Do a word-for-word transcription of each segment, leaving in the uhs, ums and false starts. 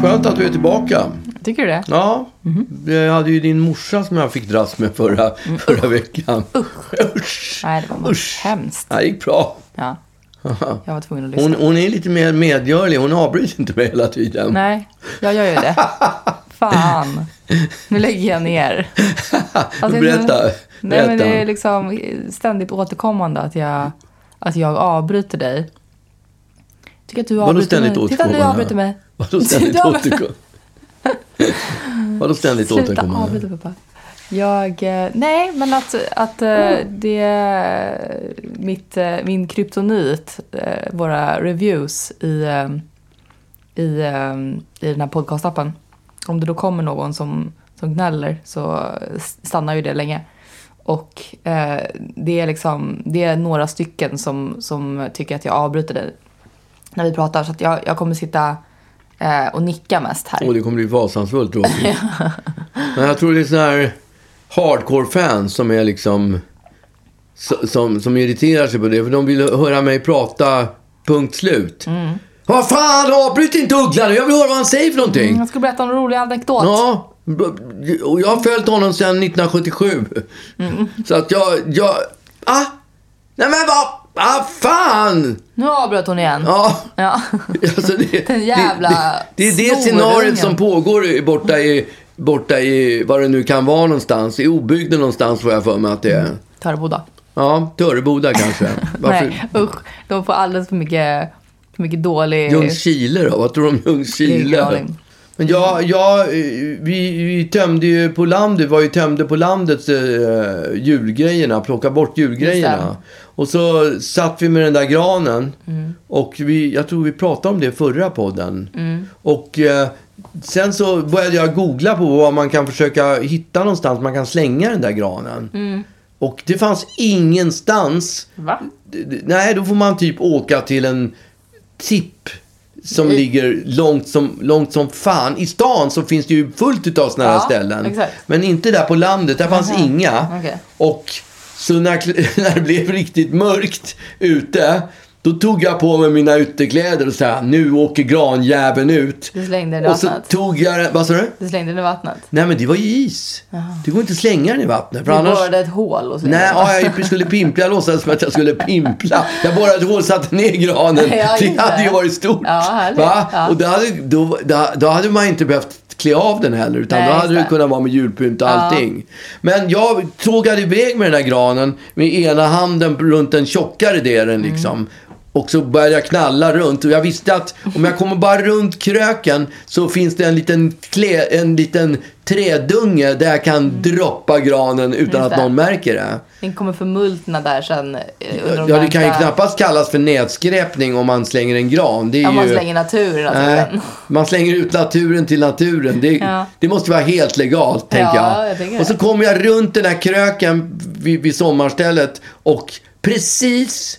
Skönt att du är tillbaka. Tycker du det? Ja, mm-hmm. Jag hade ju din morsa som jag fick dras med förra, mm. förra veckan. Usch. Usch. Nej, det var Usch. hemskt. Det gick bra. Ja, jag var tvungen att lyssna. Hon, hon är lite mer medgörlig. Hon avbryter inte mig hela tiden. Nej, jag gör ju det. Fan. Nu lägger jag ner. Alltså, berätta. berätta. Nej, men det är liksom ständigt återkommande att jag, att jag avbryter dig. Tycker att du avbryter mig. Titta, du avbryter mig. Vadå ständigt återkommande? Vadå ständigt återkommande? Sluta avbryta, pappa. Jag, nej, men att, att mm. det mitt, min kryptonit, våra reviews i, i, i den här podcastappen. Om det då kommer någon som, som gnäller så stannar ju det länge. Och eh, det är liksom det är några stycken som, som tycker att jag avbryter dig när vi pratar. Så att jag, jag kommer sitta eh, och nicka mest här. Och det kommer bli fasansfullt då. Men jag tror det är sån här hardcore-fans som är liksom som, som irriterar sig på det. För de vill höra mig prata punkt slut. Mm. Vad fan, avbryt inte Ugglan. Jag vill höra vad han säger för någonting. Mm, jag ska berätta om en rolig anekdot. Ja, och jag har följt honom sedan nittonhundrasjuttiosju. Mm. Så att jag, jag ah, nej men vad, ah fan. Nu avbröt hon igen. Ja, ja. Alltså det, den jävla det, det, det är det scenariot som pågår borta i, borta i, vad det nu kan vara någonstans. I obygden någonstans får jag för mig att det är. Mm. Töreboda. Ja, Töreboda kanske. Nej, usch, de får alldeles för mycket, för mycket dålig. Ljungskile då, vad tror du om Ljungskile? Men jag, jag, vi, vi tömde ju på landet, var ju tömde på landets uh, julgrejerna, plocka bort julgrejerna. Och så satt vi med den där granen. Mm. Och vi, jag tror vi pratade om det i förra podden. Mm. Och uh, sen så började jag googla på vad man kan försöka hitta någonstans. Man kan slänga den där granen. Mm. Och det fanns ingenstans. Va? Nej, då får man typ åka till en tipp som I... ligger långt som, långt som fan. I stan så finns det ju fullt utav såna här ja, ställen. Exakt. Men inte där på landet. Där fanns mm-hmm. inga. Okay. Och så när, när det blev riktigt mörkt ute, då tog jag på mig mina utekläder och sa, nu åker granjäveln ut. Du slängde den i vattnet. Och så tog jag, vad sa du? Du slängde den i vattnet. Nej, men det var ju is. Jaha. Det går inte att slänga den i vattnet. För du annars... borrade ett hål och slängde. Nej, ja, jag skulle pimpla. Jag låtsades som att jag skulle pimpla. Jag borrade ett hål, satte ner granen. Ja, det hade ju varit stort. Ja, va? Ja. Och då hade, då, då, då hade man inte behövt klä av den heller, utan Nej, då hade det kunnat vara med julpynt och ja. allting. Men jag tågade iväg med den där granen med ena handen runt den tjockare delen liksom. Mm. Och så började jag knalla runt. Och jag visste att om jag kommer bara runt kröken så finns det en liten, klä, en liten trädunge där jag kan mm. droppa granen utan att någon märker det. Den kommer förmultna där sen. Ja, det kan ju knappast kallas för nedskräpning om man slänger en gran. Det är om man ju, slänger naturen. Alltså äh, man slänger ut naturen till naturen. Det, ja. det måste vara helt legalt, tänker ja, jag. jag och så kommer jag runt den här kröken vid, vid sommarstället och precis...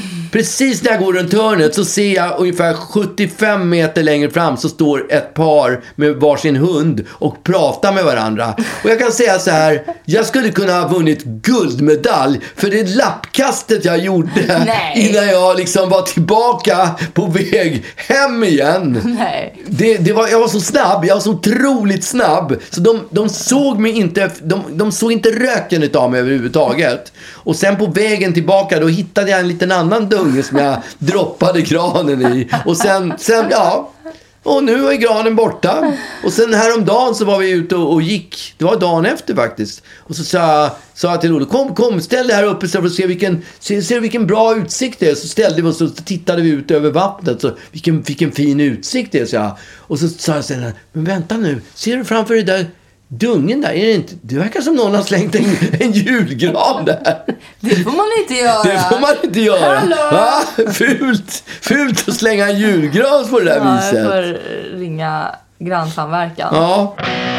Precis när jag går runt hörnet så ser jag ungefär sjuttiofem meter längre fram så står ett par med varsin hund och pratar med varandra. Och jag kan säga så här, jag skulle kunna ha vunnit guldmedalj för det lappkastet jag gjorde Nej. innan jag liksom var tillbaka på väg hem igen. Nej. Det, det var, jag var så snabb, jag var så otroligt snabb. Så de, de såg mig inte, de, de såg inte röken utav mig överhuvudtaget. Och sen på vägen tillbaka då hittade jag en liten annan dunge som jag droppade granen i. Och sen, sen ja, och nu är granen borta. Och sen häromdagen så var vi ute och, och gick. Det var dagen efter faktiskt. Och så sa, sa jag till Olle, kom, kom, ställ dig här uppe så för att se vilken, se, se vilken bra utsikt det är. Så ställde vi oss och så tittade vi ut över vattnet. Så vilken, vilken fin utsikt det är, så jag. Och så sa jag sen, men vänta nu, ser du framför dig där dungen där, är det inte, det verkar som någon har slängt en, en julgran där. Det får man inte göra. Det får man inte göra. Va? Fult, fult att slänga en julgran på det där ja, viset. Ja, för ringa grannsamverkan. Ja.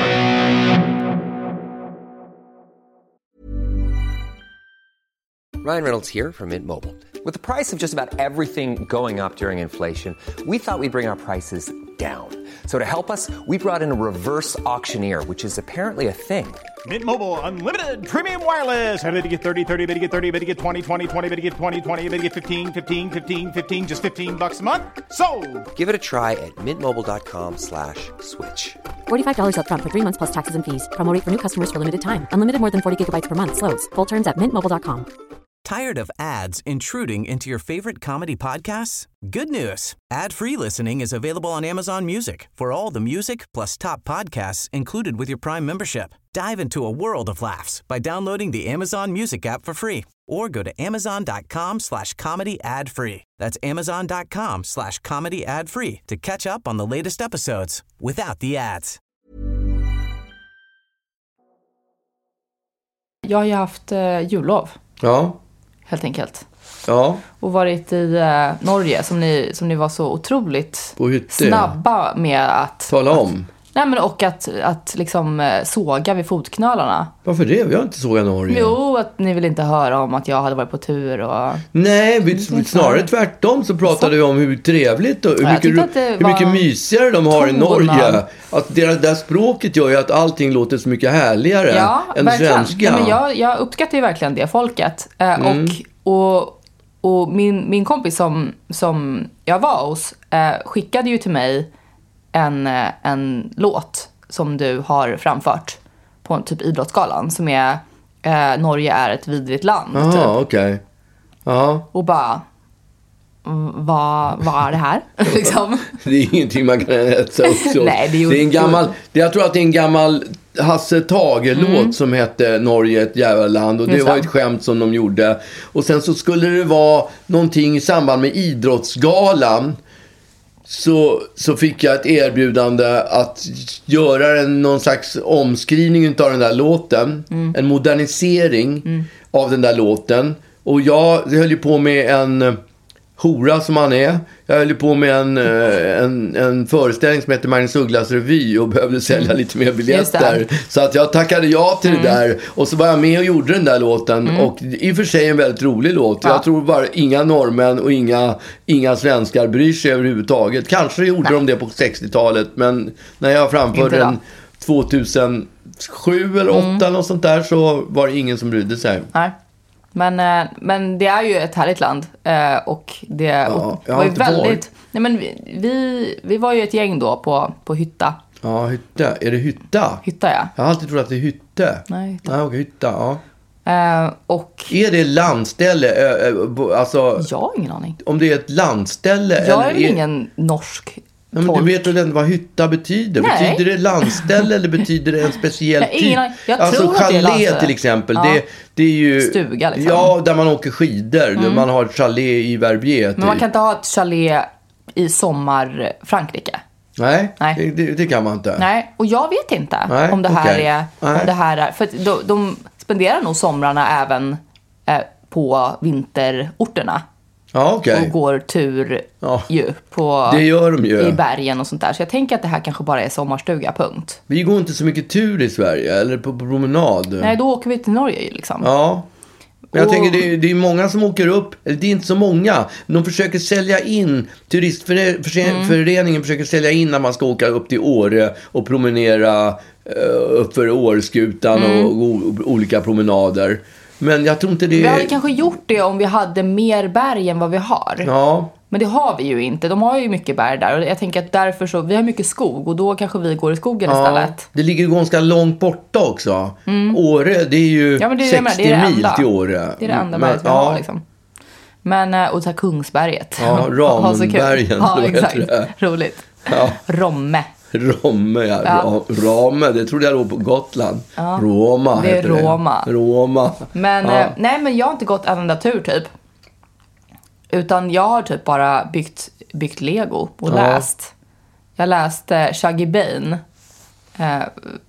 Ryan Reynolds here from Mint Mobile. With the price of just about everything going up during inflation, we thought we'd bring our prices down. So to help us, we brought in a reverse auctioneer, which is apparently a thing. Mint Mobile Unlimited Premium Wireless. How to get thirty, thirty, how to get thirty, how to get twenty, twenty, twenty, how to get twenty, twenty, how to get fifteen, fifteen, fifteen, fifteen, just fifteen bucks a month? Sold! Give it a try at mintmobile.com slash switch. forty-five dollars up front for three months plus taxes and fees. Promo rate for new customers for limited time. Unlimited more than forty gigabytes per month. Slows full terms at mint mobile dot com. Tired of ads intruding into your favorite comedy podcasts? Good news. Ad-free listening is available on Amazon Music for all the music plus top podcasts included with your Prime membership. Dive into a world of laughs by downloading the Amazon Music app for free or go to amazon.com slash comedy ad free. That's amazon.com slash comedy ad free to catch up on the latest episodes without the ads. Jag har ju haft eh, jullov. Ja. Helt enkelt. Ja. Och varit i eh, Norge som ni, som ni var så otroligt På hytte. snabba med att... Tala om. Att, nej men och att, att liksom eh, såga vid fotknölarna. Varför det? Vi har inte sågat Norge. Jo, att ni vill inte höra om att jag hade varit på tur och... Nej, vi, snarare tvärtom så pratade vi om hur trevligt och hur, Ja, mycket, hur mycket mysigare de har i Norge. Att deras, det språket gör ju att allting låter så mycket härligare ja, än verkligen. svenska. Nej, men jag, jag uppskattar ju verkligen det folket. Eh, Mm. Och, och, och min, min kompis som, som jag var hos eh, skickade ju till mig en, eh, en låt som du har framfört på en typ idrottsgalan som är eh, Norge är ett vidrigt land. Jaha, typ. okej. Okay. Ja. Och bara, mm, vad, vad är det här? liksom. Det är ingenting man kan hetsa upp så. Nej, det är ju det är en gammal, det, jag tror att det är en gammal Hasse Tage-låt mm. som hette Norge ett jävla land. Och det Just var det. ett skämt som de gjorde. Och sen så skulle det vara någonting i samband med idrottsgalan. Så, så fick jag ett erbjudande att göra en, någon slags omskrivning av den där låten. Mm. En modernisering mm. av den där låten. Och jag höll ju på med en hora som han är. Jag höll ju på med en, en, en föreställning som heter Magnus Ugglas revy och behövde sälja mm. lite mer biljetter. Så att jag tackade ja till mm. det där. Och så var jag med och gjorde den där låten. Mm. Och i och för sig en väldigt rolig låt. Ja. Jag tror bara inga norrmän och inga, inga svenskar bryr sig överhuvudtaget. Kanske gjorde Nej. de det på sextiotalet. Men när jag framförde den tvåtusensju eller åtta mm. och sånt där så var det ingen som brydde sig. Nej. Men, men det är ju ett härligt land och det ja, var ju väldigt... Nej, men vi, vi, vi var ju ett gäng då på, på hytta. Ja, hytta. Är det hytta? Hytta, ja. Jag har alltid trott att det är hytte. Nej, hytta. Nej, okej, hytta, ja. Uh, och... Är det landställe? Alltså, jag har ingen aning. Om det är ett landställe? Jag eller är väl är... ingen norsk... Ja, men du vet väl vad hytta betyder? Nej. Betyder det landställe eller betyder det en speciell typ? Ingen, jag alltså tror att det är chalet till exempel. Ja. Det, det är ju stuga liksom. Ja, där man åker skidor. Mm. Där man har ett chalet i Verbier. Men man kan inte ha ett chalet i sommar Frankrike. Nej, Nej. Det, det kan man inte. Nej, och jag vet inte Nej, om det här okay. är om det här är för de, de spenderar nog somrarna även eh, på vinterorterna. Ja, okay. Och går tur ja. ju på det gör de ju. I bergen och sånt där. Så jag tänker att det här kanske bara är sommarstuga, punkt. Vi går inte så mycket tur i Sverige eller på, på promenad. Nej, då åker vi till Norge ju liksom. Ja. Men jag och... tänker det är, det är många som åker upp, eller det är inte så många. De försöker sälja in, turistföreningen mm. försöker sälja in när man ska åka upp till Åre och promenera uh, upp för Åreskutan mm. och, och olika promenader. Men jag tror inte det... Vi hade kanske gjort det om vi hade mer berg än vad vi har. Ja. Men det har vi ju inte. De har ju mycket berg där. Och jag tänker att därför så... Vi har mycket skog. Och då kanske vi går i skogen ja. istället. Det ligger ju ganska långt borta också. Mm. Åre, det är ju ja, det är sextio det är mil till Åre. Det är det enda berget vi ja. har liksom. Men, och så här Kungsberget. Ja, Rambergen. Ja, exakt. Roligt. Ja. Romme. Romme, ja. ja. Rame, det trodde jag låg på Gotland. Ja. Roma det är Roma. Det. Roma. Men, ja. eh, nej, men jag har inte gått en enda tur typ. Utan jag har typ bara byggt, byggt Lego och ja. läst. Jag läste Shaggy Bane. Eh,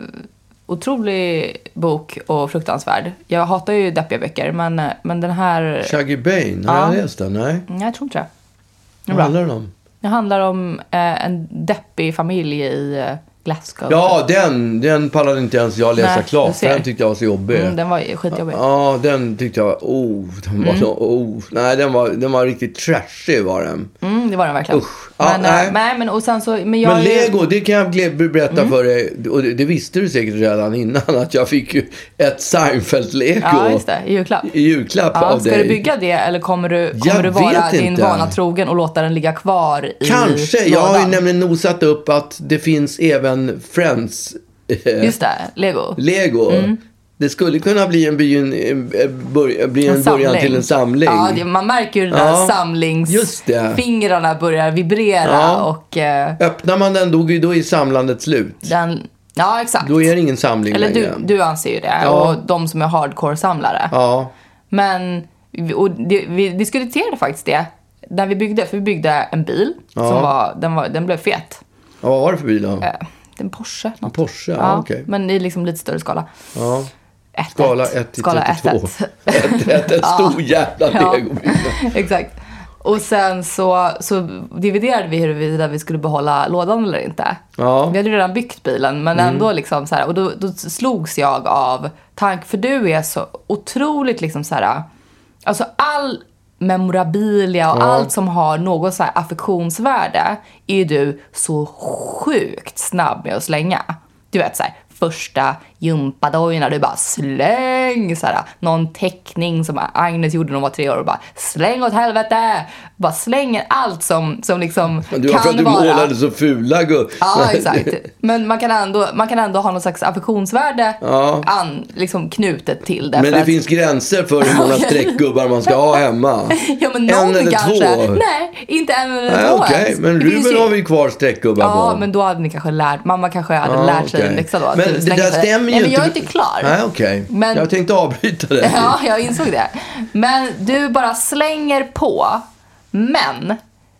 otrolig bok och fruktansvärd. Jag hatar ju deppiga böcker, men, men den här... Shaggy Bane, har ja. jag läst den? Nej. Nej, jag tror inte det. Vad handlar det om? Det handlar om eh, en deppig familj i, Glasgow. Ja, den, den pallade inte ens jag läsa Nej, klart. du ser. Den tyckte jag var så jobbig. Mm, den var skitjobbig. Ja, den tyckte jag var... Oh, den var Mm. så... Oh. Nej, den var, den var riktigt trashig var den. Mm, det var den verkligen. Usch. Ja, men, nej. äh, nej, men och sen så... Men, jag Men är ju- Lego, det kan jag gle- berätta Mm. för dig. Och det, det visste du säkert redan innan. Att jag fick ju ett Seinfeld-Lego. Ja, just det. I julklapp. I julklapp Ja, av ska dig. du bygga det eller kommer du, kommer Jag du vara vet din inte. vana trogen och låta den ligga kvar i Kanske. Jag har ju lådan? nämligen nosat upp att det finns även Friends eh, Just det, Lego. Lego. Det skulle kunna bli en, början, en, bör, bli en, En början samling. till en samling. Ja, det, man märker ju hur Ja, där just det. samlingsfingrarna börjar vibrera Ja. och eh, Öppnar man den, då, då är samlandet slut. den... Ja, exakt. Då är det ingen samling Eller du, längre. du anser ju det. Ja. Och de som är hardcore-samlare. Ja. Men och det, vi diskuterade faktiskt det när vi byggde. För vi byggde en bil Ja. som var, den, var, den blev fet. Ja, vad var det för bil då? Eh, En Porsche. Något. Porsche, ja, okej. Men i liksom lite större skala. Ja. ett, Skala ett. ett till Skala trettiotvå. ett, ett. ett, ett, en stor jävla Ja. legobyggnad. Exakt. Och sen så, så dividerade vi huruvida vi skulle behålla lådan eller inte. Ja. Vi hade ju redan byggt bilen, men ändå liksom så här, och då, då slogs jag av tank, för du är så otroligt liksom så här, alltså all memorabilia och Ja. allt som har något så här affektionsvärde är ju du så sjukt snabb med att slänga. Du vet så här, första gympadojorna, du bara släng så här, någon teckning som Agnes gjorde när hon var tre år och bara släng åt helvete, bara slänger allt som, som liksom Men det var kan för att du vara. målade så fula gubb. Ja, exakt. Men man kan ändå, man kan ändå ha någon slags affektionsvärde Ja. an, liksom knutet till det. Men för det att- finns gränser för hur många Okej. streckgubbar man ska ha hemma. Ja, men någon en eller kanske. två. Nej, inte en eller Nej, två. okej. ens. Men Det finns Ruben ju- har vi kvar streckgubbar Ja, på. men då hade ni kanske lärt, mamma kanske hade Ja, lärt sig okej. en läxa då. att Men du det slänger där sig. stämmer ju Nej, men inte. jag är inte klar. Nej, okej. Men- Jag tänkte avbryta det. Ja, jag insåg det. Men du bara slänger på. Men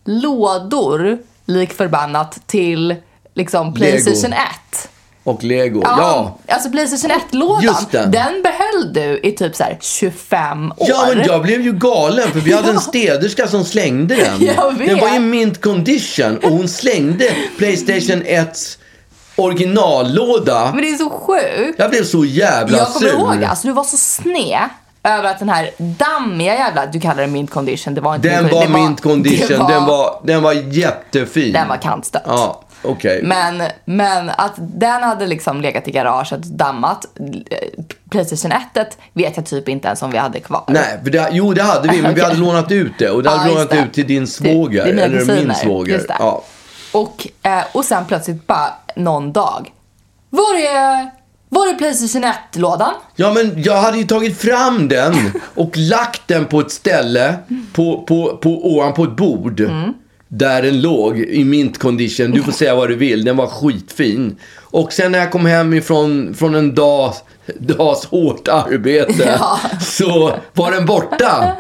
lådor lik förbannat till liksom PlayStation ett. Och Lego. Ja. Alltså PlayStation ett-lådan, Just den. den behöll du i typ så här tjugofem år. Ja, men jag blev ju galen för vi hade en städerska som slängde den. Jag vet. Den var i mint condition och hon slängde PlayStation ett originallåda. Men det är så sjukt. Jag blev så jävla Jag kommer sur. ihåg, alltså du var så sned över att den här dammiga jävla, du kallar det mint condition, det var inte Den mint var condition, mint condition. det var, Den, var, den var jättefin. den var kantstött. Ja, okej. Men, men att den hade liksom legat i garaget dammat. PlayStation ett vet jag typ inte ens om vi hade kvar. Nej, för det, jo det hade vi, men vi Okej. hade lånat ut det. Och det hade Ja, vi just lånat det. ut till din Det- svåger. det är mina eller min kusiner, svåger. just det. Ja. Och, eh, och sen plötsligt bara någon dag. Var är, var är PlayStation ett-lådan? ja, men jag hade ju tagit fram den och lagt den på ett ställe på, på, på, ovanpå ett bord. Mm. Där den låg i mint condition. Du får säga vad du vill. Den var skitfin. Och sen när jag kom hem ifrån från en dag, dags hårt arbete Ja. så var den borta.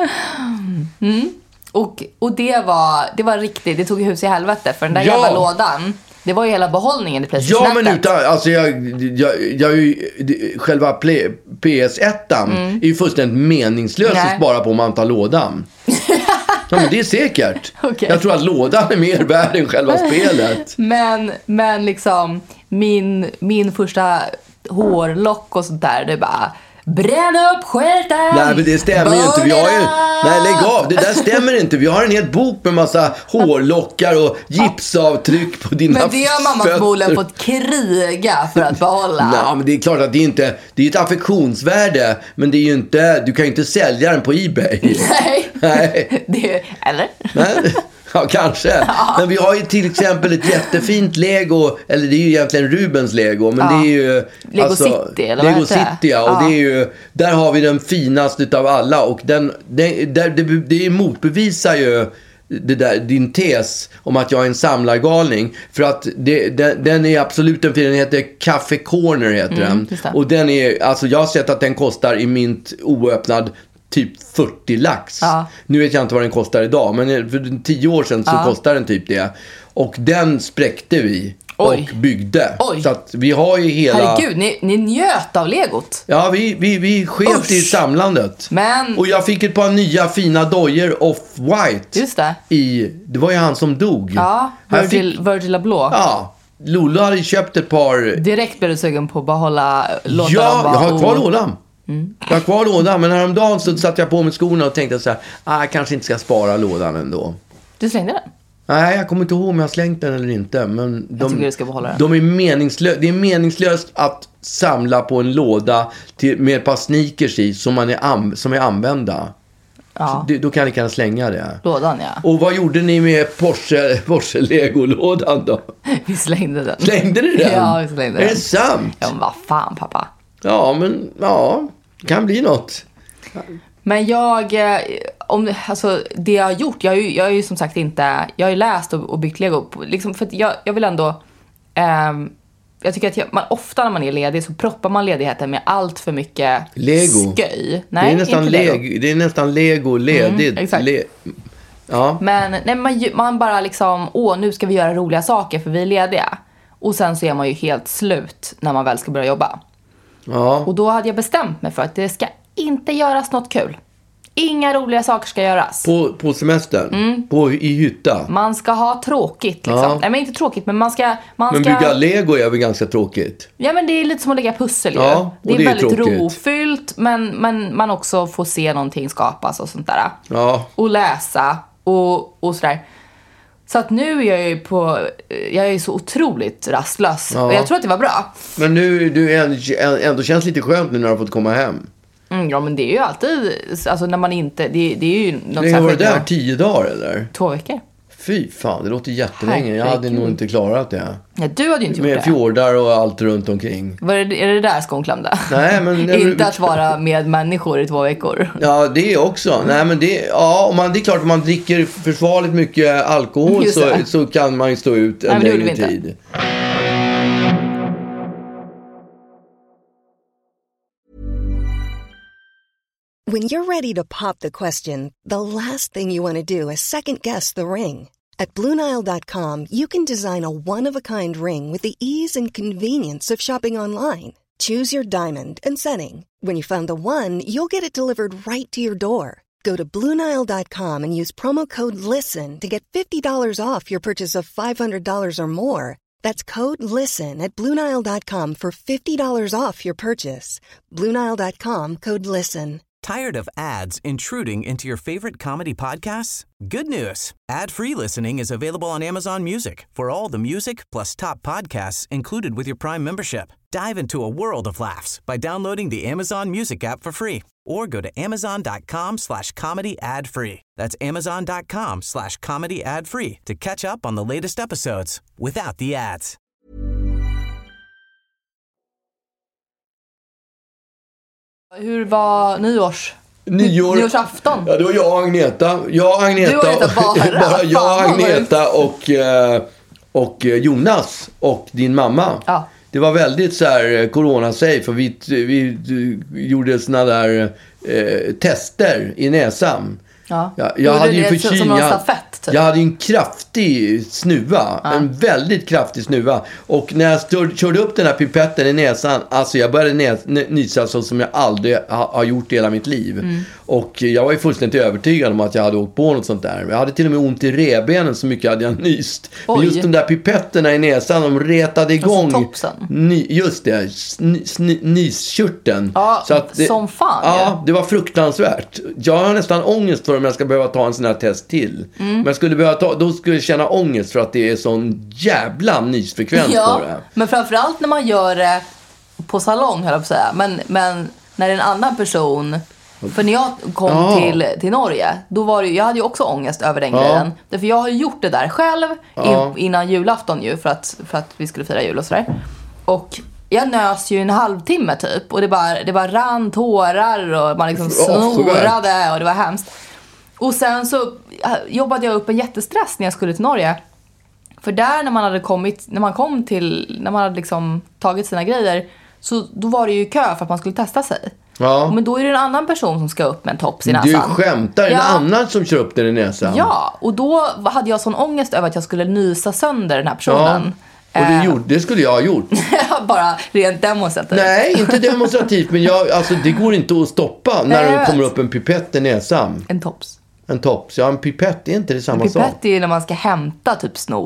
Och, och det var, det var riktigt, det tog hus i helvete. För den där Ja. jävla lådan, det var ju hela behållningen i PlayStation Ja, men ett. utan, alltså jag, jag, jag är ju, det- själva play, P S ett är ju fullständigt meningslöst Nej. att spara på om man tar lådan. Ja, men det är säkert. Okej. Jag tror att lådan är mer värd än själva spelet. Men, men liksom, min, min första hårlock och sånt där, det bara... Bränn upp skiten! Nej, men det stämmer ju inte. Vi har ju, nej, lägg av. Det där stämmer inte. Vi har en hel bok med massa hårlockar och gipsavtryck på dina Men det har mamma fötter. förmodligen fått kriga för att behålla. Nej, men det är klart att det är inte, det är ett affektionsvärde, men det är ju inte, du kan ju inte sälja den på eBay. Nej. Nej. Det, eller? Nej. Ja, kanske. Men vi har ju till exempel ett jättefint Lego, eller det är ju egentligen Rubens Lego, men Ja. det är ju Lego City, eller vad Lego heter det? City, ja. Och Ja. det är ju, där har vi den finaste utav alla, och den, den där, det, det motbevisar ju det där, din tes om att jag är en samlargalning, för att det, den, den är absolut en fin, den heter Café Corner heter den, just det. och den är, alltså jag har sett att den kostar i mint oöppnad typ fyrtio lax. Ja. Nu vet jag inte vad den kostar idag, men för tio år sedan så Ja. kostade den typ det. Och den spräckte vi Oj. och byggde. Oj. Så att vi har ju hela... Herregud, ni, ni njöt av legot. Ja, vi, vi, vi sket Usch. i samlandet. Men, Och jag fick ett par nya fina dojor off-white. just det. I, det var ju han som dog. Ja, Han Virgil, fick- Virgil Abloh. Ja, Lollo hade köpt ett par... Direkt blev du sugen på att bara hålla... Låta Ja, dem vara jag har kvar o- lådan. Mm. Jag har kvar lådan, men häromdagen så satte jag på mig skorna och tänkte så här, ah, jag kanske inte ska spara lådan ändå. Du slängde den? Nej, jag kommer inte ihåg om jag har slängt den eller inte. Men de, tycker du ska behålla den. De är meningslö- det är meningslöst att samla på en låda till, med ett par sneakers i som, man är, am- som är använda. Ja. Så, då kan ni kan slänga det. Lådan, ja. Och vad gjorde ni med Porsche, Porsche Lego-lådan då? Vi slängde den. Slängde ni den? Ja, vi slängde den. Är det sant? Ja, men vad fan, pappa. Ja, men ja, det kan bli något. Men jag, eh, om, alltså det jag har gjort, jag har ju, jag har ju som sagt inte, jag har ju läst och, och byggt Lego, liksom, för att jag, jag vill ändå, ehm, jag tycker att jag, man, ofta när man är ledig så proppar man ledigheten med allt för mycket Lego. sköj. Nej, det, är nästan inte Lego. Lego. det är nästan Lego ledigt. Mm, exakt. Le- ja. Men nej, man, man bara liksom, åh nu ska vi göra roliga saker för vi är lediga. Och sen så är man ju helt slut när man väl ska börja jobba. Ja. Och då hade jag bestämt mig för att det ska inte göras något kul. Inga roliga saker ska göras. På, på semestern? Mm. På, I hytta? Man ska ha tråkigt liksom. Ja. Nej men inte tråkigt, men man ska... Man Men ska... bygga Lego är väl ganska tråkigt? Ja men det är lite som att lägga pussel ju. Ja, och det är det är väldigt tråkigt. rofyllt, men, men man också får se någonting skapas och sånt där. Ja. Och läsa och, och sådär. Så att nu är jag ju på... Jag är så otroligt rastlös. Ja. Och jag tror att det var bra. Men nu du ändå, ändå känns lite skönt nu när du har fått komma hem. Mm, ja men det är ju alltid... Alltså när man inte... Det, det är ju något Du har varit särskilt där bra. tio dagar eller? Två veckor. Fy fan, det låter jättelänge. Jag hade Herregud. nog inte klarat det. Ja, du hade ju inte gjort Med det. fjordar och allt runt omkring. Var det, är det där skon klämde? Nej, men... Inte att vara med människor i två veckor. Ja, det också. Nej, men det, ja, om man, det är klart att man dricker försvarligt mycket alkohol Just så, det. så kan man ju stå ut en Nej, men det gjorde längre vi inte. tid. When you're ready to pop the question, the last thing you want to do is second-guess the ring. At Blue Nile dot com, you can design a one-of-a-kind ring with the ease and convenience of shopping online. Choose your diamond and setting. When you find the one, you'll get it delivered right to your door. Go to Blue Nile dot com and use promo code LISTEN to get fifty dollars off your purchase of five hundred dollars or more. That's code LISTEN at Blue Nile dot com for fifty dollars off your purchase. Blue Nile dot com, code LISTEN. Tired of ads intruding into your favorite comedy podcasts? Good news. Ad-free listening is available on Amazon Music for all the music plus top podcasts included with your Prime membership. Dive into a world of laughs by downloading the Amazon Music app for free or go to amazon.com slash comedy ad free. That's amazon.com slash comedy ad free to catch up on the latest episodes without the ads. Hur var nyårs? Nyår, Nyårsafton? Ja, det var jag och Agneta. Jag och Agneta. Du och Agneta bara? bara jag, Fan, vad Agneta och, eh, och Jonas och din mamma. Ja. Det var väldigt så här corona-safe för vi, vi gjorde såna där eh, tester i näsan. Ja. Ja, jag Gjorde hade ju det förkyld, som någon jag, stafett, typ? jag hade ju en kraftig snuva. Ja. En väldigt kraftig snuva. Och när jag stod, körde upp den här pipetten i näsan, alltså jag började nä, n- nysa så som jag aldrig ha, har gjort i hela mitt liv. Mm. Och jag var ju fullständigt övertygad om att jag hade åkt på något sånt där. Jag hade till och med ont i revbenen, så mycket hade jag nyst. Men Oj. just de där pipetterna i näsan, de retade igång. topsen. Ny, just det, sn, sn, nyskörteln. Ja, som fan, Ja, ja. det var fruktansvärt. Jag har nästan ångest för om jag ska behöva ta en sån här test till. Mm. Men jag skulle behöva ta, då skulle jag känna ångest för att det är sån jävla nysfrekvens Ja, på det. men framförallt när man gör det på salong, höll jag på att säga. Men, men när en annan person... För när jag kom Ja. till, till Norge, då var det, jag hade ju också ångest över den Ja. grejen. Därför jag har ju gjort det där själv Ja. in, innan julafton ju, för att, för att vi skulle fira jul och sådär. Och jag nös ju en halvtimme typ. Och det bara, det bara rann tårar och man liksom snorade och det var hemskt. Och sen så jobbade jag upp en jättestress när jag skulle till Norge. För där när man hade kommit, när man kom till, när man hade liksom tagit sina grejer, så då var det ju kö för att man skulle testa sig. Ja. Men då är det en annan person som ska upp med en tops i Du näsan. skämtar, är det Ja. en annan som kör upp den i näsan? Ja, och då hade jag sån ångest över att jag skulle nysa sönder den här personen. Och det, Eh, gjorde, det skulle jag ha gjort. bara rent demonstrativt. Nej, inte demonstrativt, men jag, alltså, det går inte att stoppa när Nej, jag det kommer vet. upp en pipett i näsan. En tops. En tops. Ja, en pipett, är inte det samma En sak? pipett är ju när man ska hämta typ snor.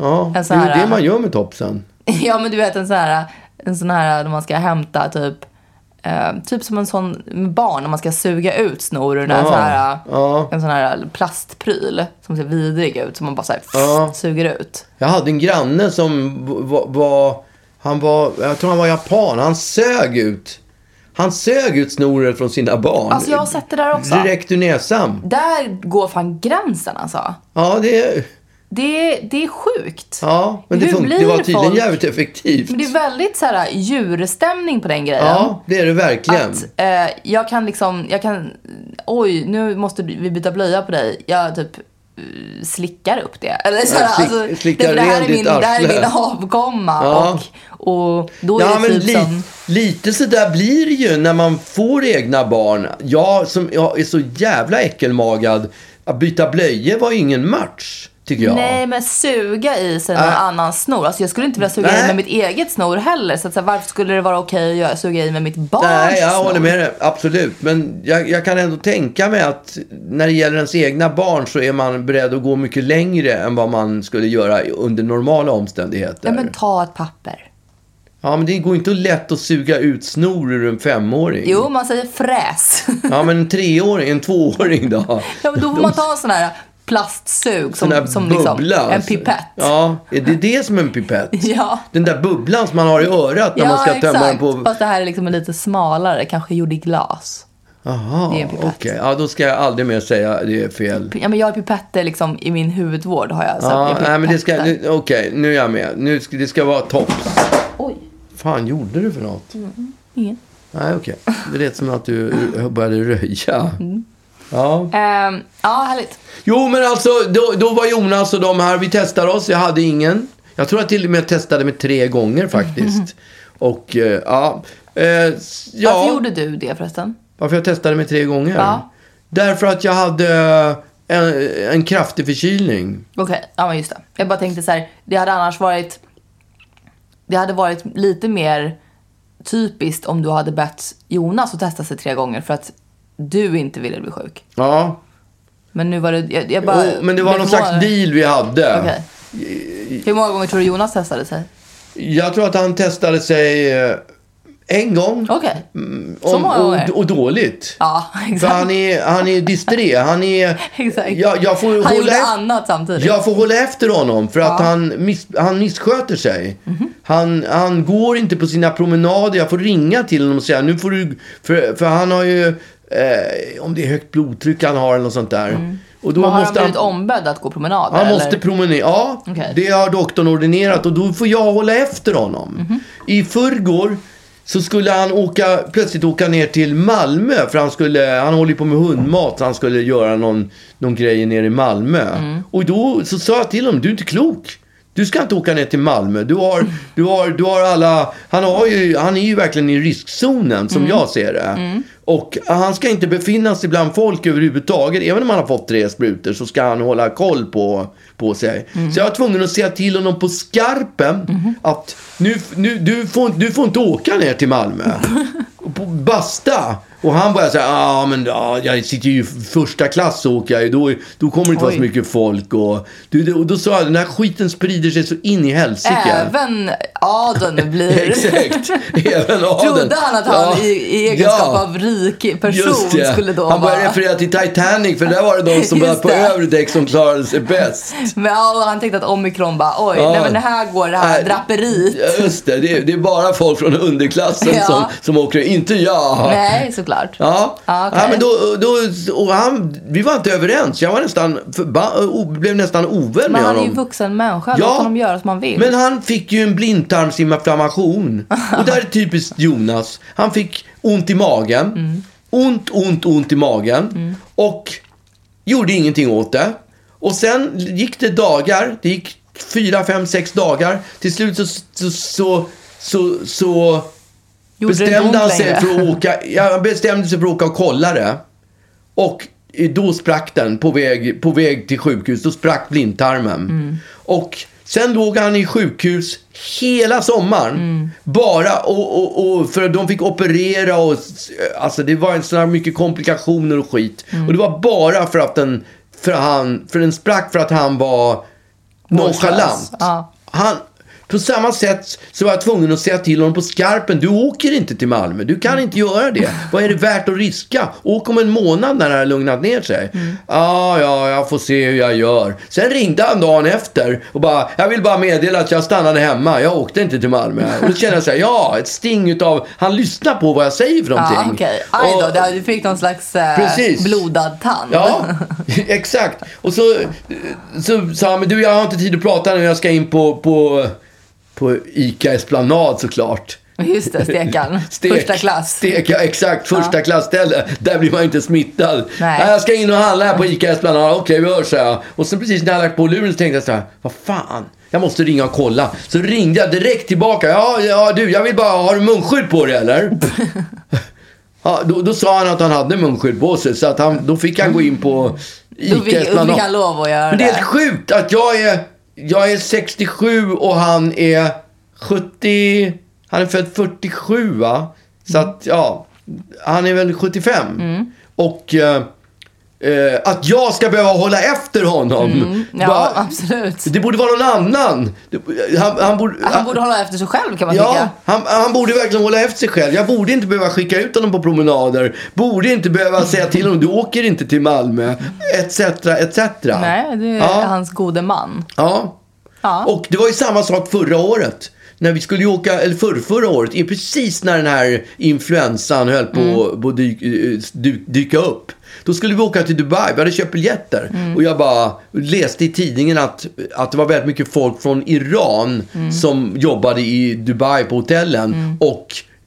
Ja, En det sån är ju här- det man gör med topsen. Ja, men du vet en sån här, en sån här när man ska hämta typ, eh, typ som en sån med barn när man ska suga ut snor ur en sån här, ja. en sån här plastpryl som ser vidrig ut som man bara så här, Ja. suger ut. Jag hade en granne som var, var, han var, jag tror han var japan, han sög ut. Han sög ut snoret från sina barn. Alltså jag har sett det där också. Direkt ur näsan. Där går fan gränsen alltså. Ja, det, Det, det är sjukt. ja, men det, Hur fun- blir det var tydligen folk- jävligt effektivt. Men det är väldigt så här djurstämning på den grejen. Ja, det är det verkligen. Att eh, jag kan liksom, jag kan, oj, nu måste vi byta blöja på dig. Jag typ eh, slickar upp det. Eller så här, Ja, slick- alltså, slickar det, det, här rent är min, ditt det här är arsle. min avkomma. Ja. Och, och då är Ja, det men typ li- som... lite så där blir det ju när man får egna barn. Jag som jag är så jävla äckelmagad. Att byta blöjor var ingen match, tycker jag. Nej, men suga i sig någon Äh. annan snor. Alltså jag skulle inte vilja suga Nej. i med mitt eget snor heller. Så, att, så här, varför skulle det vara okej att göra- suga i med mitt barns Nej, jag snor? håller med dig. Absolut. Men jag, jag kan ändå tänka mig att när det gäller ens egna barn så är man beredd att gå mycket längre än vad man skulle göra under normala omständigheter. Ja, men ta ett papper. Ja, men det går inte lätt att suga ut snor ur en femåring. Jo, man säger fräs. Ja, men en treåring, en tvååring då? Ja, men då får man ta en sån här plastsug som, Sån där som liksom bubbla. en pipett. Ja, är det det som är en pipett? Ja. Den där bubblan som man har i örat när Ja, man ska tömma den exakt. på... Fast det här är liksom en lite smalare, kanske gjord i glas. Jaha, Det är en okej. pipett. Ja, då ska jag aldrig mer säga det är fel. Ja, men jag har pipetter liksom i min huvudvård har jag. Så Ja, att jag nej, men det ska... pipetter. nu- Okej, nu är jag med. Nu ska, det ska vara tops. Oj, Fan, gjorde du för något? ingen. Nej, okej. Det lät som att du började röja. Mm. Ja. Ehm, ja, härligt. Jo, men alltså, då, då var Jonas och de här, vi testade oss, jag hade ingen. Jag tror att till och med jag testade med tre gånger faktiskt. Och, eh, ja. Eh, s- ja. Varför gjorde du det förresten? Varför jag testade med tre gånger? Ja. Därför att jag hade en, en kraftig förkylning. Okej, ja men just det. Jag bara tänkte så här, det hade annars varit... Det hade varit lite mer typiskt om du hade bett Jonas att testa sig tre gånger för att du inte ville bli sjuk. Ja. Men nu var det... Jag, jag bara, Jo, men det var blev någon slags förvånad. deal vi hade. Okej. Hur många gånger tror du Jonas testade sig? Jag tror att han testade sig eh, en gång. Okej. Så Om, många gånger? och, och dåligt. Ja, För exakt. han är, han är distré. Han är... Exakt. Jag, jag får Han hålla gjorde efter, annat samtidigt. jag får hålla efter honom för att Ja. han, miss, han missköter sig. Mhm. Han, han går inte på sina promenader. Jag får ringa till honom och säga nu får du... För, för han har ju... Eh, om det är högt blodtryck han har eller något sånt där. Och då Men har han måste blivit ombedd att gå promenader? Han eller? måste promenera. Ja, Okej. det har doktorn ordinerat och då får jag hålla efter honom. Mhm. I förrgår så skulle han åka, plötsligt åka ner till Malmö för han skulle, han håller på med hundmat så han skulle göra någon, någon grej nere i Malmö. Mm. Och då så sa jag till honom, du är inte klok. Du ska inte åka ner till Malmö. Du har, du har, du har alla... Han, har ju, han är ju verkligen i riskzonen som jag ser det. Och han ska inte befinna sig bland folk överhuvudtaget. Även om han har fått tre sprutor så ska han hålla koll på, på sig. Så jag var tvungen att säga till honom på skarpen att nu, nu, du, får, du får inte åka ner till Malmö. På Basta. Och han bara säga, ja ah, men ah, jag sitter ju i första klass och åker jag, då, då kommer det inte vara så Oj. mycket folk. Och, du, och då sa jag, den här skiten sprider sig så in i helsike. Även adeln blir... Exakt. Även adeln. Trodde han att han Ja. i, i egenskap Ja. av rik person Just det. skulle då Han började vara... referera till Titanic för där var det de som var Just på det. övre däck som klarade sig bäst. Men ja, och han tänkte att omikron bara, oj, Ja. nej men det här går, det här Nej. draperiet. Ja, just det. Det är, det är bara folk från underklassen Ja. som, som åker, inte jag. Nej, såklart. Ja, Ja, okej. ja men då, då och han, vi var inte överens. Jag var nästan förba- o, blev nästan ovän med Men han är ju honom. vuxen människa, Ja. låt honom göra som han vill. Men han fick ju en blindtarmsinflammation. Och det här är typiskt Jonas. Han fick ont i magen. Mm. Ont, ont, ont i magen. Och gjorde ingenting åt det. Och sen gick det dagar. Det gick fyra, fem, sex dagar. Till slut så... så, så, så, så Gjorde det inte bestämde ont han sig längre? för att åka. Jag bestämde sig för att åka och kolla det. Och då sprack den på väg, på väg till sjukhus. Då sprack blindtarmen. Mm. Och sen låg han i sjukhus hela sommaren. Mm. Bara och, och, och för de fick operera och alltså det var en sån här mycket komplikationer och skit. Mm. Och det var bara för att den för han för den sprack för att han var nonchalant. Ja. Han, på samma sätt så var jag tvungen att säga till honom på skarpen: du åker inte till Malmö, du kan inte göra det. Vad är det värt att riska? Åk om en månad när det har lugnat ner sig. Mm. Ah, ja, jag får se hur jag gör. Sen ringde han dagen efter och bara: jag vill bara meddela att jag stannade hemma, jag åkte inte till Malmö. Och då kände jag så här, ja, ett sting utav, han lyssnar på vad jag säger för någonting. Ja, okej. Aj då, och, du fick någon slags eh, blodad tand. Ja, exakt. Och så så sa han: men du, jag har inte tid att prata nu, jag ska in på på på Ica Esplanad såklart. Just det, stekan. Stek, första klass. Steka, exakt, första ja. klass ställe. Där blir man inte smittad. Nej. Jag ska in och handla här på Ica Esplanad. Okej, vi hörs, så jag. Och sen precis när jag lagt på luren så tänkte jag så här: vad fan, jag måste ringa och kolla. Så ringde jag direkt tillbaka. Ja, ja du, jag vill bara, har du munskydd på dig eller? Ja, då, då sa han att han hade munskydd på sig. Så att han, då fick han gå in på Ica då fick, Esplanad. Då fick han lov att göra Men det är helt sjukt att jag är Jag är sextiosju och han är sjuttio. Han är född fyrtiosju, va? Så att, ja, han är väl sjuttiofem. Mm. Och eh, eh, att jag ska behöva hålla efter honom. Mm. Ja, bara, absolut. Det borde vara någon annan. Han, han, borde, han, han borde hålla efter sig själv, kan man ja, tycka. Han, han borde verkligen hålla efter sig själv. Jag borde inte behöva skicka ut honom på promenader. Borde inte behöva säga till honom: du åker inte till Malmö, etc, et cetera. Nej, det är ja. hans gode man. Ja. Ja. Och det var ju samma sak förra året. När vi skulle åka, eller förr, förra året, är precis när den här influensan höll på mm. att dyka, dyka upp. Då skulle vi åka till Dubai. Vi hade köpt biljetter. Mm. Och jag bara läste i tidningen att, att det var väldigt mycket folk från Iran mm. som jobbade i Dubai på hotellen. Mm. Och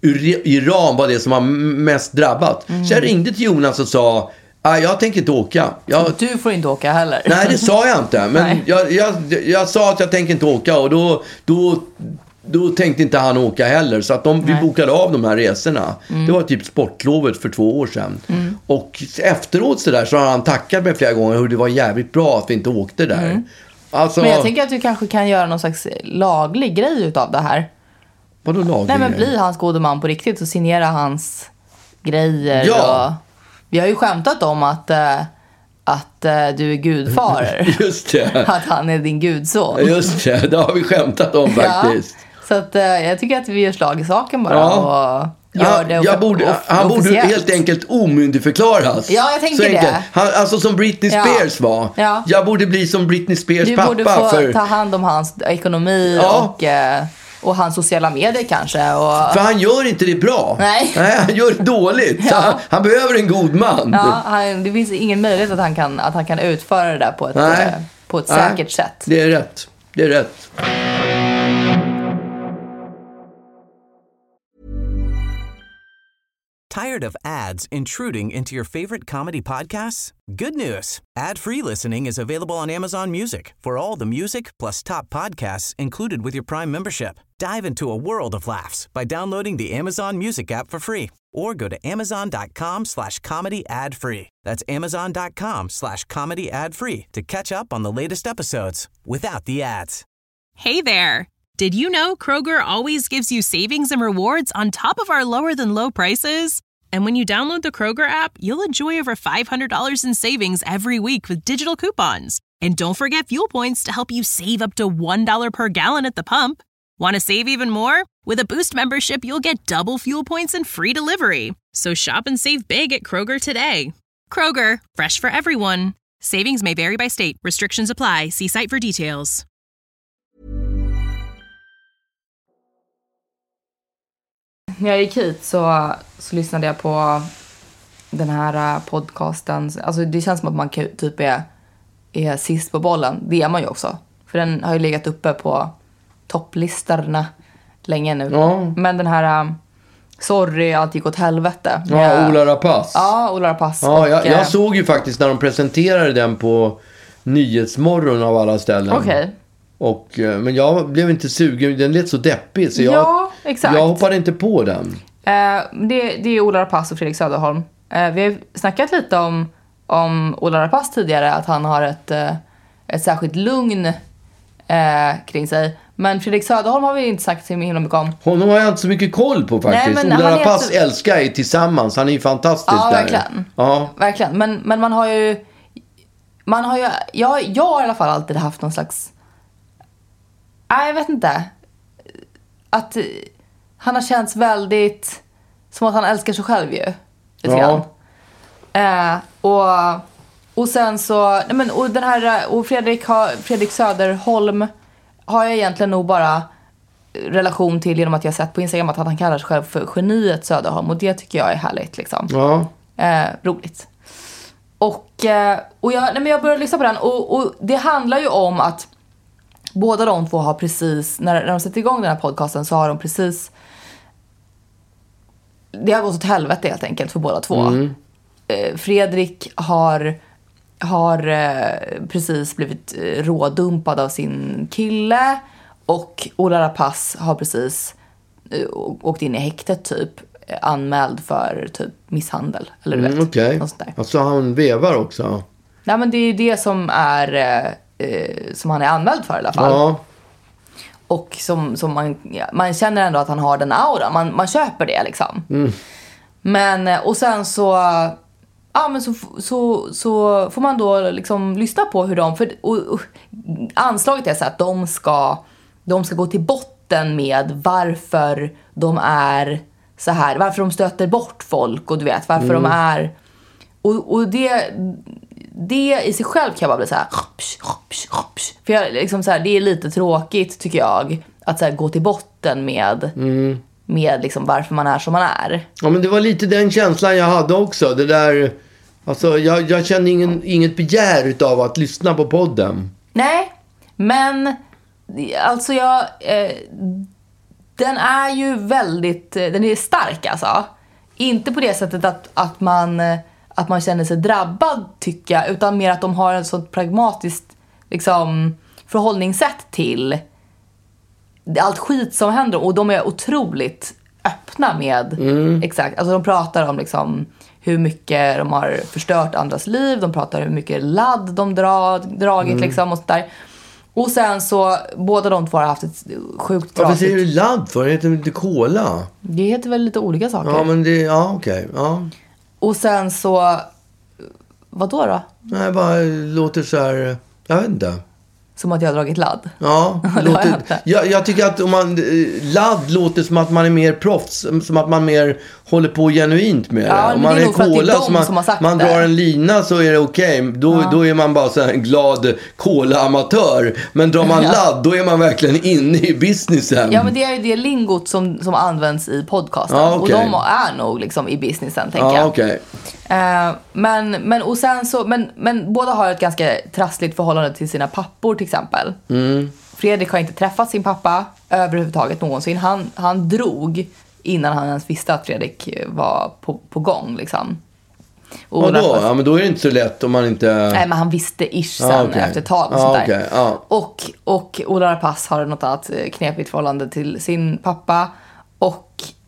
Iran var det som var mest drabbat. Mm. Så jag ringde till Jonas och sa: ah, jag tänker inte åka. Jag... Du får inte åka heller. Nej, det sa jag inte. Men jag, jag, jag sa att jag tänker inte åka. Och då, då, då tänkte inte han åka heller. Så att de, vi bokade av de här resorna. Mm. Det var typ sportlovet för två år sedan. Mm. Och efteråt så där så har han tackat mig flera gånger hur det var jävligt bra att vi inte åkte där. Mm. Alltså... Men jag tänker att du kanske kan göra någon slags laglig grej utav det här. Vadå laglig? Nej, men bli hans gode man på riktigt och signera hans grejer. Ja. Och... Vi har ju skämtat om att, äh, att äh, du är gudfar. Just det. Att han är din gudson. Just det, det har vi skämtat om faktiskt. Ja, så att, äh, jag tycker att vi gör slag i saken bara. Ja. Och gör ja, det och, jag borde, och, han borde helt enkelt omyndigförklaras. Ja, jag tänker det. Han, alltså som Britney Spears ja. var. Ja. Jag borde bli som Britney Spears du pappa. Du borde få för... ta hand om hans ekonomi ja. och... Äh, Och hans sociala medier kanske. Och... För han gör inte det bra. Nej. Nej, han gör det dåligt. Ja. Han, han behöver en god man. Ja, han, det finns ingen möjlighet att han kan, att han kan utföra det där på ett, eh, på ett säkert Nej. sätt. Det är rätt. Det är rätt. Tired of ads intruding into your favorite comedy podcasts? Good news. Ad-free listening is available on Amazon Music for all the music plus top podcasts included with your Prime membership. Dive into a world of laughs by downloading the Amazon Music app for free or go to amazon.com slash comedy ad free. That's amazon.com slash comedy ad free to catch up on the latest episodes without the ads. Hey there. Did you know Kroger always gives you savings and rewards on top of our lower than low prices? And when you download the Kroger app, you'll enjoy over five hundred dollars in savings every week with digital coupons. And don't forget fuel points to help you save up to one dollar per gallon at the pump. Want to save even more? With a Boost membership, you'll get double fuel points and free delivery. So shop and save big at Kroger today. Kroger, fresh for everyone. Savings may vary by state. Restrictions apply. See site for details. När jag gick hit så, så lyssnade jag på den här podcasten. Alltså det känns som att man typ är, är sist på bollen. Det är man ju också. För den har ju legat uppe på topplistorna länge nu. Ja. Men den här Sorry, allt gick åt helvete. Ja, jag... Ola Rapace. Ja, Ola Rapace. Ja, och, jag, jag såg ju faktiskt när de presenterade den på Nyhetsmorgon av alla ställen. Okej. Okay. Och, men jag blev inte sugen. Den lät så deppig. Så jag, ja, exakt. Jag hoppade inte på den. Uh, det, det är Ola Rapace och Fredrik Söderholm. Uh, vi har snackat lite om, om Ola Rapace tidigare. Att han har ett, uh, ett särskilt lugn uh, kring sig. Men Fredrik Söderholm har vi inte sagt så himla mycket om. Honom har jag inte så mycket koll på faktiskt. Nej, Ola Rapace så... älskar jag tillsammans. Han är ju fantastisk ja, där. Verkligen. Ja, verkligen. Men, men man har ju... Man har ju jag, jag har i alla fall alltid haft någon slags Nej, jag vet inte. Att han har känts väldigt som att han älskar sig själv ju. Lite grann. Eh, och, och sen så, nej men, och den här, och Fredrik, har, Fredrik Söderholm har jag egentligen nog bara relation till genom att jag sett på Instagram att han kallar sig själv för geniet Söderholm. Och det tycker jag är härligt liksom. Ja. Eh, roligt. Och, eh, och jag, nej men jag började lyssna på den. Och, och det handlar ju om att båda de två har precis, när, när de sätter igång den här podcasten så har de precis, det har gått åt helvete helt enkelt för båda två. Mm. Eh, Fredrik har, har eh, precis blivit eh, rådumpad av sin kille. Och Ola Rapace har precis uh, åkt in i häktet typ, uh, anmäld för typ misshandel. Eller du vet, mm, okej. något sånt där. Alltså han vevar också. Nej, men det är ju det som är uh, uh, som han är anmäld för i alla fall. Ja. Och som, som man, ja, man känner ändå att han har den aura. Man, man köper det liksom. Mm. Men, och sen så... Ja, men så, så, så får man då liksom lyssna på hur de... För, och, och, anslaget är så att de ska... De ska gå till botten med varför de är så här. Varför de stöter bort folk. Och du vet, varför mm. de är... Och, och det, det i sig själv kan jag bara bli så här... För jag, liksom så här, det är lite tråkigt tycker jag. Att så här, gå till botten med... Mm. Med liksom varför man är som man är. Ja, men det var lite den känslan jag hade också. Det där... Alltså, jag, jag kände ingen, inget begär utav att lyssna på podden. Nej, men... Alltså jag eh, den är ju väldigt, den är stark alltså. Inte på det sättet att, att man att man känner sig drabbad tycker jag, utan mer att de har ett sånt pragmatiskt liksom förhållningssätt till allt skit som händer, och de är otroligt öppna med mm. exakt, alltså de pratar om liksom hur mycket de har förstört andras liv, de pratar om hur mycket ladd de dra, dragit mm. liksom och sånt där. Och sen så, båda de två har haft ett sjukt trasigt... Varför säger du ladd för? Det heter inte cola. Det heter väl lite olika saker. Ja, men det... Ja, okej. Okay. Ja. Och sen så... Vad då då? Nej, bara låter så här... Jag vet inte. Som att jag har dragit ladd. Ja, låter, jag, jag tycker att om man ladd låter som att man är mer proffs, som att man mer håller på genuint med det. Ja, om man det är, är cola är så man, som har sagt man det. drar en lina så är det okej. Okay. Då, ja. då är man bara så här en glad cola-amatör. Men drar man ja. ladd, då är man verkligen inne i businessen. Ja, men det är ju det lingot som, som används i podcasten. Ja, okay. Och de är nog liksom i businessen, tänker ja, jag. Okay. Uh, men, men, och sen så, men, men båda har ett ganska trassligt förhållande till sina pappor till exempel. Mm. Fredrik har inte träffat sin pappa överhuvudtaget någonsin. Han, han drog innan han ens visste att Fredrik var på, på gång liksom. Och då? Var... Ja, men då är det inte så lätt om man inte... Nej, men han visste ish sen ah, okay. efter ett tag och ah, sånt där. Okay. Ah. Och, och Ola Rapace har något annat knepigt förhållande till sin pappa. Och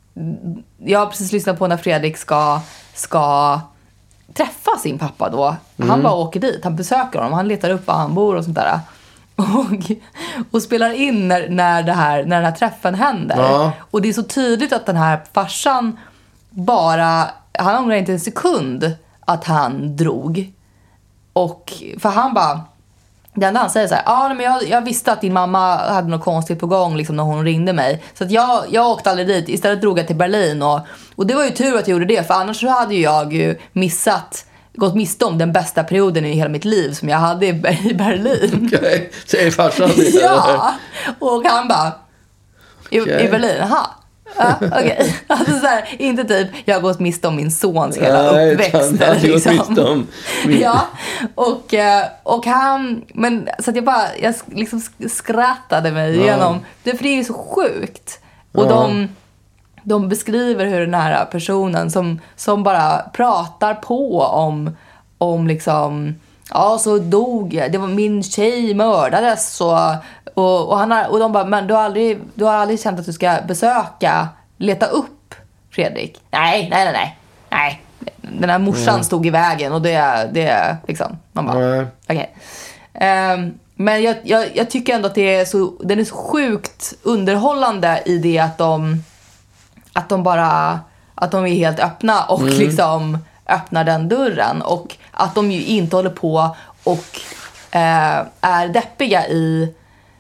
jag har precis lyssnat på när Fredrik ska, ska träffa sin pappa då. Mm. Han bara åker dit, han besöker honom, han letar upp var han bor och sånt där. Och, och spelar in när, när, det här, när den här träffen händer. Ja. Och det är så tydligt att den här farsan bara, han ångrar inte en sekund att han drog. Och för han bara, det enda han säger så här, ah, men jag, jag visste att din mamma hade något konstigt på gång liksom, när hon ringde mig. Så att jag, jag åkte aldrig dit, istället drog jag till Berlin. Och, och det var ju tur att jag gjorde det, för annars så hade jag ju missat, gått miste om den bästa perioden i hela mitt liv som jag hade i Berlin. Okej, okay. Säger farsan det? Ja, och han bara, i, okay. i Berlin, aha. Ja, okej. Okay. Alltså så här, inte typ jag har gått miste om min sons hela Nej, uppväxt han liksom. gått miste om min... Ja. Och och han, men så att jag bara jag liksom skrattade mig ja. igenom det, för det är ju så sjukt. Och ja. de de beskriver hur den här personen som som bara pratar på om om liksom, ja, så dog jag. Det var min tjej mördades och och och han har, och de bara, men du har aldrig du har aldrig känt att du ska besöka, leta upp Fredrik. Nej, nej, nej, nej. Nej. Den här morsan mm. stod i vägen och det det liksom man bara mm. okej. Okay. Um, men jag, jag jag tycker ändå att det är så, den är så sjukt underhållande i det att de att de bara att de är helt öppna och mm. liksom öppnar den dörren, och att de ju inte håller på och eh, är deppiga i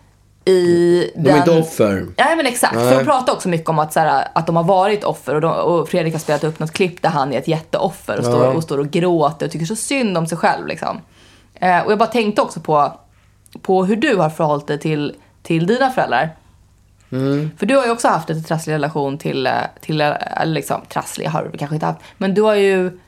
i de är inte offer. Nej, men exakt. Nej. För de pratar också mycket om att, så här, att de har varit offer. Och, de, och Fredrik har spelat upp något klipp där han är ett jätteoffer. Och, Ja. står, och står och gråter och tycker så synd om sig själv. Liksom. Eh, och jag bara tänkte också på, på hur du har förhållit dig till, till dina föräldrar. Mm. För du har ju också haft en trasslig relation till, till eller liksom, trasslig har du kanske inte haft. Men du har ju,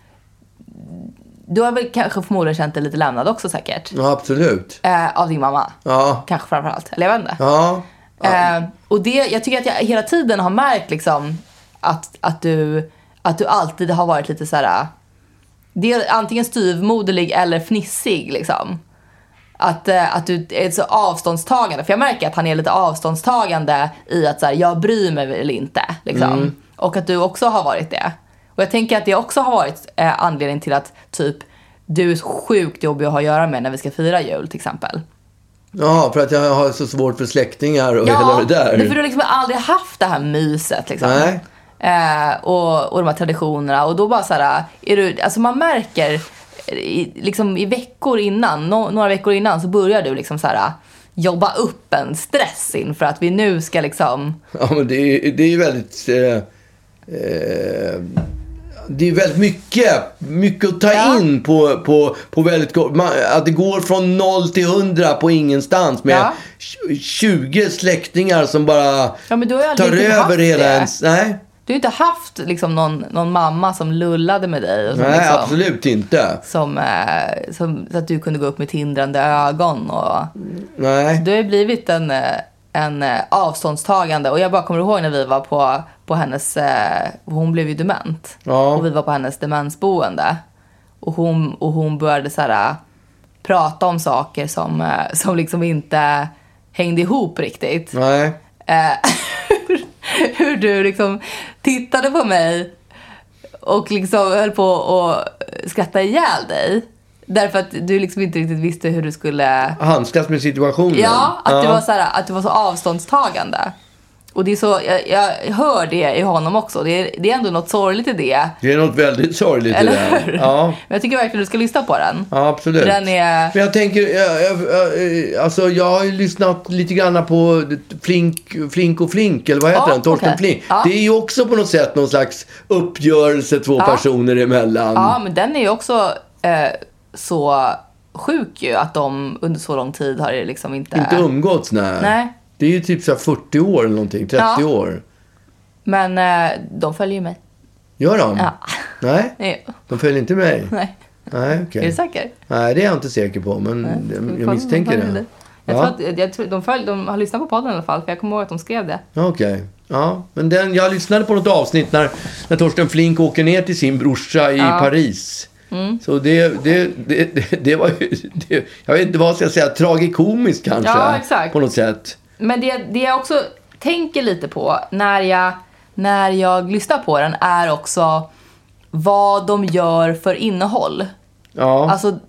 du har väl kanske förmodligen känt dig lite lämnad också säkert. Ja, absolut. Eh, av din mamma. Ja. Kanske framförallt, eller jag vet inte. Ja. Eh, och det, jag tycker att jag hela tiden har märkt liksom att, att, du, att du alltid har varit lite så här. Det är antingen styvmoderlig eller fnissig liksom. Att, att du är så avståndstagande. För jag märker att han är lite avståndstagande i att så här, jag bryr mig väl inte. Liksom. Mm. Och att du också har varit det. Och jag tänker att det också har varit eh, anledning till att typ du är så sjukt jobbig att ha att göra med när vi ska fira jul till exempel. Ja, för att jag har så svårt för släktingar och Ja, hela det där. för du har liksom aldrig haft det här myset liksom. Nej. Eh, och, och de här traditionerna. Och då bara så här, är du, alltså man märker i, liksom i veckor innan, no, några veckor innan så börjar du liksom så här jobba upp en stress inför att vi nu ska liksom. Ja, men det är, det är ju väldigt eh, eh, det är väldigt mycket mycket att ta Ja. in på, på, på väldigt kort. Man, att det går från noll till hundra på ingenstans med Ja. tjugo släktingar som bara Ja, men du har ju tar aldrig haft över hela det. ens. Nej, Du har inte haft liksom någon, någon mamma som lullade med dig. Och som, nej liksom, absolut inte. Som, eh, som, så att du kunde gå upp med tindrande ögon. Och, Nej. du har ju blivit en, eh, en eh, avståndstagande. Och jag bara kommer ihåg när vi var på, på hennes, eh, hon blev ju dement. Ja. Och vi var på hennes demensboende. Och hon, och hon började så här, prata om saker som, eh, som liksom inte hängde ihop riktigt. Nej. Eh, hur, hur du liksom tittade på mig och liksom höll på att skratta ihjäl dig. Därför att du liksom inte riktigt visste hur du skulle. Handskas med situationen. Ja, att, Du var så här, att du var så avståndstagande. Och det är så, jag, jag hör det i honom också. Det är, det är ändå något sorgligt i det. Det är något väldigt sorgligt i Eller det. hur? Ja. Men jag tycker verkligen du ska lyssna på den. Ja, absolut. Den är. Men jag tänker, jag, jag, jag, alltså jag har ju lyssnat lite grann på Flink, Flink och Flink, eller vad heter Ja, den? Torsten okej. Flink. Ja. Det är ju också på något sätt någon slags uppgörelse två Ja. personer emellan. Ja, men den är ju också eh, så sjuk ju att de under så lång tid har liksom inte. Inte umgåtts, nej. Nej. Det är ju typ så här fyrtio år eller någonting, trettio Ja. år. Men eh, de följer ju mig. Gör de? Ja. Nej, Nej. de följer inte mig. Nej. Nej, okej. Är du säker? Nej, det är jag inte säker på, men Nej. Ska vi jag kolla misstänker om de det. följer dig? Jag Ja. tror att jag tror, de, följ, de har lyssnat på podden i alla fall. För jag kommer ihåg att de skrev det. Okej. Ja, men den, jag lyssnade på något avsnitt när, när Torsten Flink åker ner till sin brorsa i Ja. Paris. Mm. Så det, det, det, det, det var ju, det, jag vet inte vad ska jag säga, tragikomiskt kanske. Ja, exakt. På något sätt. Men det, det jag också tänker lite på när jag, när jag lyssnar på den är också vad de gör för innehåll. Ja. Alltså,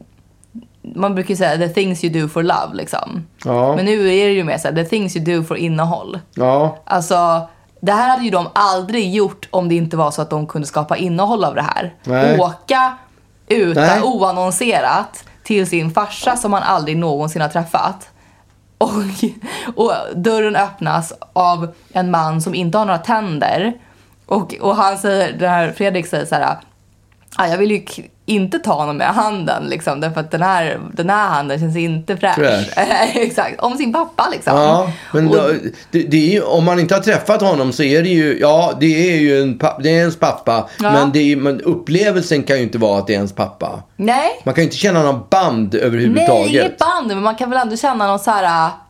man brukar ju säga the things you do for love liksom. Ja. Men nu är det ju mer så här, the things you do for innehåll. Ja. Alltså, det här hade ju de aldrig gjort om det inte var så att de kunde skapa innehåll av det här. Nej. Åka utan Nej. oannonserat till sin farsa som man aldrig någonsin har träffat. Och, och dörren öppnas av en man som inte har några tänder. Och, och han säger, den här Fredrik säger så här: ah, jag vill ju k- inte ta honom med handen liksom, därför att den här, den här handen känns inte fräsch. Fräsch. Exakt, om sin pappa liksom. Ja, men och, då, det, det är ju, om man inte har träffat honom så är det ju, ja, det är ju en, pa- det är ens pappa. Ja. Men, det är, men upplevelsen kan ju inte vara att det är ens pappa. nej, Man kan ju inte känna någon band överhuvudtaget. nej, inget band, men man kan väl ändå känna någon så här, äh,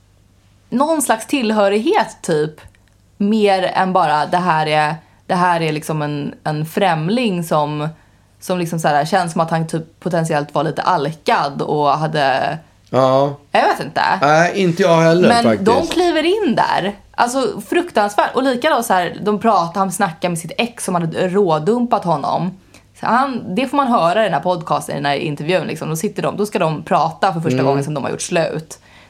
någon slags tillhörighet typ, mer än bara det här är, det här är liksom en, en främling som, som liksom så här, känns som att han typ potentiellt var lite alkad och hade, Ja. jag vet inte. Nej, inte jag heller Men faktiskt. de kliver in där. Alltså fruktansvärt. Och likadant så här, de pratar, han snackar med sitt ex som hade rådumpat honom. Så han, det får man höra i den här podcasten, i den här intervjun liksom. Då sitter de, då ska de prata för första Mm. gången som de har gjort slut.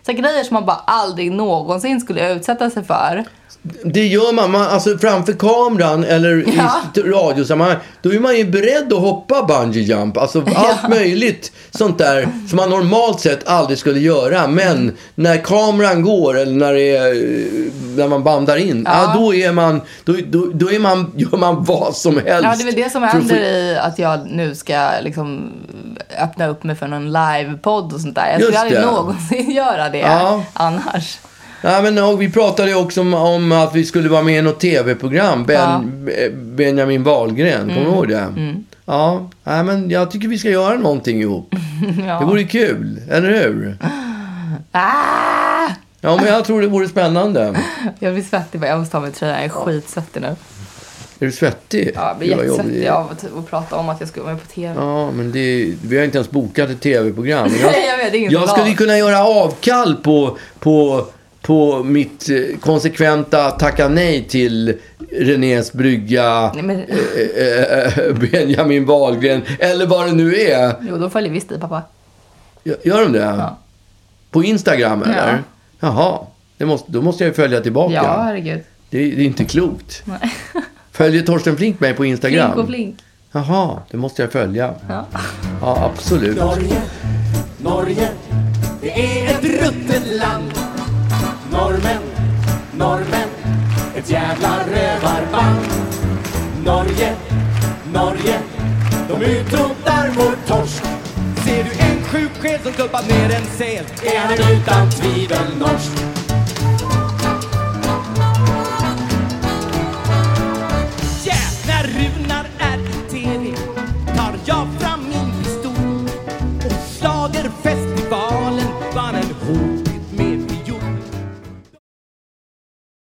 Så grejer som man bara aldrig någonsin skulle utsätta sig för. Det gör man, man alltså framför kameran eller Ja. i radiosammanhang, då är man ju beredd att hoppa bungee jump, alltså allt Ja. möjligt sånt där som man normalt sett aldrig skulle göra, men när kameran går eller när det är, när man bandar in, ja. Ja, då är man då, då, då är man, gör man vad som helst. Ja, det är väl det som händer i att jag nu ska liksom öppna upp mig för någon livepodd och sånt där. Jag skulle aldrig någonsin göra det ja. annars. Ja, men och vi pratade ju också om, om att vi skulle vara med i något tv-program. Ben, ja. Benjamin Wahlgren, kommer du mm. ihåg det? Mm. Ja, ja, men jag tycker vi ska göra någonting ihop. Ja. Det vore kul, eller hur? Ah! Ja, men jag tror det vore spännande. Jag blir svettig, jag måste ta mig tröjan, jag är skitsvettig nu. Är du svettig? Ja, jag blir jättesvettig av att, att prata om att jag ska vara med på tv. Ja, men det, vi har inte ens bokat ett tv-program. Jag, Nej, jag vet, det är jag skulle kunna göra avkall på... på på mitt konsekventa tacka nej till Renés brygga, nej, men... äh, äh, Benjamin Wahlgren eller vad det nu är. Jo, då följer visst i, pappa. Gör de det? Ja. På Instagram eller? Ja. Jaha, det måste, då måste jag följa tillbaka. Ja, herregud. Det, det är inte klokt. Nej. Följer Torsten Flink mig på Instagram? Flink och Flink. Jaha, det måste jag följa. Ja, ja absolut. Norge, Norge, det är ett ruttet land. Norrmän, norrmän, ett jävla rövarband. Norge, Norge, de utrotar vår torsk. Ser du en sjuksked som kuppar ner en säl, är han utan tvivel norsk. Yeah, när Runar är i tv tar jag fram min pistol och slager fest